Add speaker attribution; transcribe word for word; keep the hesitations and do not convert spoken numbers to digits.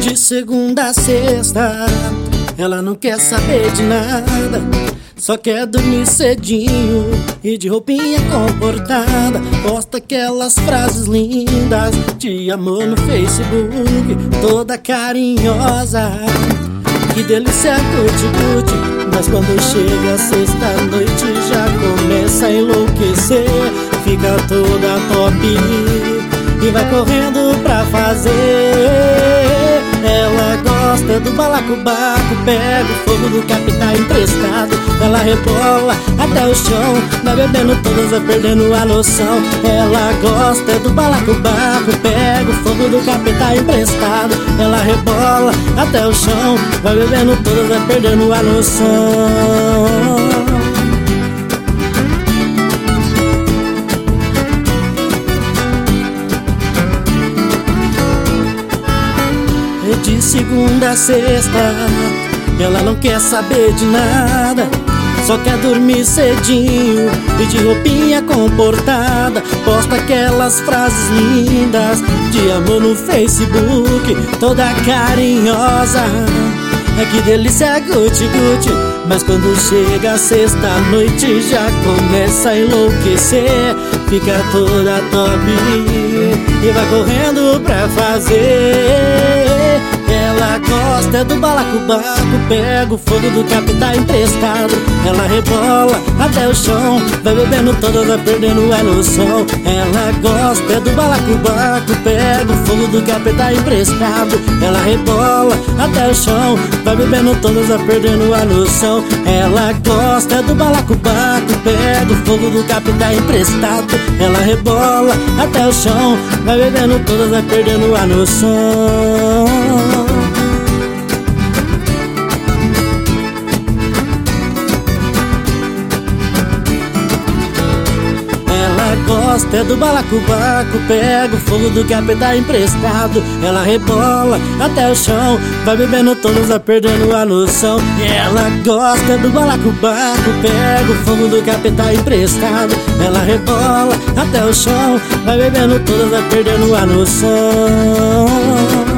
Speaker 1: De segunda a sexta, ela não quer saber de nada, só quer dormir cedinho e de roupinha comportada. Posta aquelas frases lindas de amor no Facebook, toda carinhosa. Que delícia, guti-guti. Mas quando chega a sexta-noite já começa a enlouquecer. Fica toda top e vai correndo pra fazer. Ela gosta do balacobaco, pega o fogo do capitão emprestado. Ela rebola até o chão, vai bebendo todas, vai perdendo a noção. Ela gosta do balacobaco, pega o fogo do capitão emprestado. Ela rebola até o chão, vai bebendo todas, vai perdendo a noção. De segunda a sexta, ela não quer saber de nada, só quer dormir cedinho e de roupinha comportada. Posta aquelas frases lindas de amor no Facebook, toda carinhosa. Que delícia, guti-guti. Mas quando chega a sexta-noite já começa a enlouquecer. Fica toda top e vai correndo pra fazer. Ela gosta do balacobaco, pega o fogo do capitão emprestado. Ela rebola até o chão, vai bebendo todas, vai perdendo a noção. Ela gosta do balacobaco, pega o fogo do capitão emprestado. Ela rebola até o chão, vai bebendo todas, vai perdendo a noção. Ela gosta do balacobaco, pega o fogo do capitão emprestado. Ela rebola até o chão, vai bebendo todas, vai perdendo a noção. Gosta do balacobaco, pega o fogo do capitão emprestado. Ela rebola até o chão, vai bebendo todas, vai perdendo a noção. Ela gosta do balacobaco, pega o fogo do capitão emprestado. Ela rebola até o chão, vai bebendo todas, vai perdendo a noção.